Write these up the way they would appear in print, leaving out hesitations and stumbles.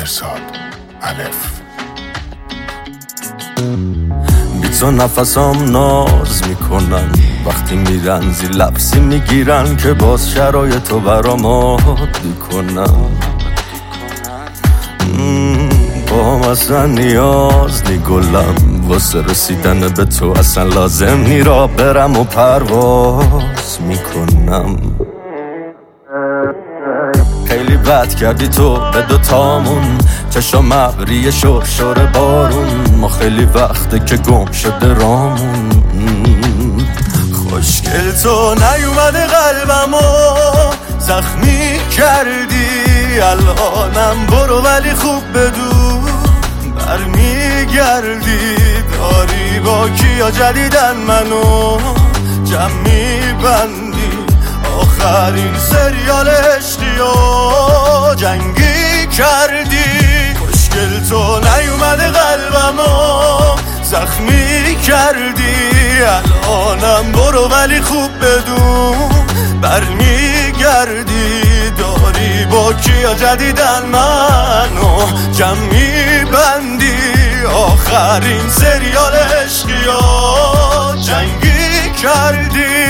مرزاد الف. بی تو نفسام ناز میکنن وقتی میرن زی لفظی میگیرن که باز شرایطو برام عادی کنم. با هم اصلا نیاز نی گلم واسه رسیدن به تو اصلا لازم نی را برم و پرواز میکنم. خیلی بد کردی تو به دوتامون چشم ابری شور بارون ما خیلی وقته که گم شده رامون. خوشگل تو نیومده قلبمو زخمی کردی الانم برو ولی خوب بدون برمیگردی داری با کیا جدیدن منو جمع میبندی آخرین سریال عشقی و جنگی کردی. خوشگل تو نیومده قلبمو زخمی کردی الانم برو ولی خوب بدون برمیگردی داری با کیا جدیدن منو جمع میبندی آخرین سریال عشقی و جنگی کردی.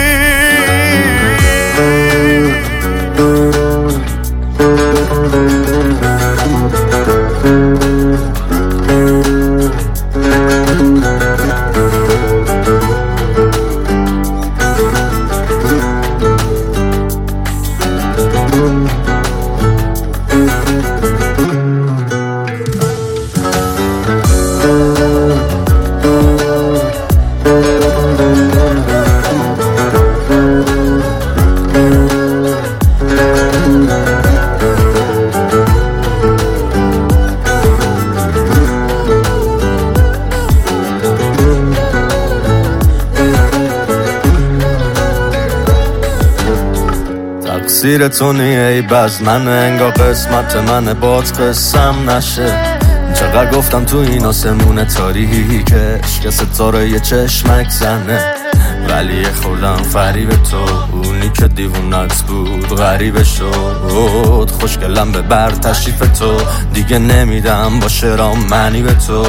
تقصیر تو نیه ای بز من انگار قسمت من باد قسم نشه. چقدر گفتم تو این آسمون تاریکش که ستاره یه چشمک زنه ولی خوردم فریب تو اونی که دیوونت بود غریبه شد. خوشگلم به بر تشریف تو دیگه نمیدم با شرام معنی به تو.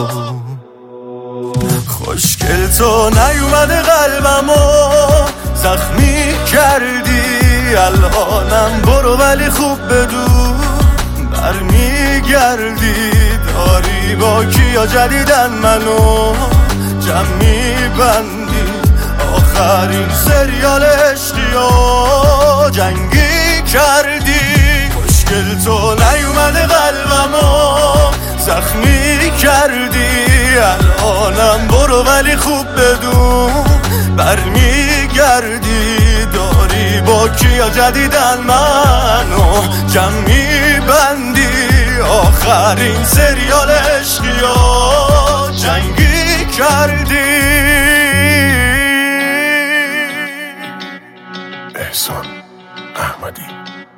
خوشگل تو نیومده قلبمو زخمی کردی الانم برو ولی خوب بدون برمیگردی داری با کیا جدیدن منو جمع میبندی آخرین سریال عشقی و جنگی کردی. خوشگل تو نیومده قلبمو زخمی کردی الانم برو ولی خوب بدون برمیگردی داری با کیا جدیدن منو جمع میبندی آخرین سریال عشقی و جنگی کردی. احسان احمدی.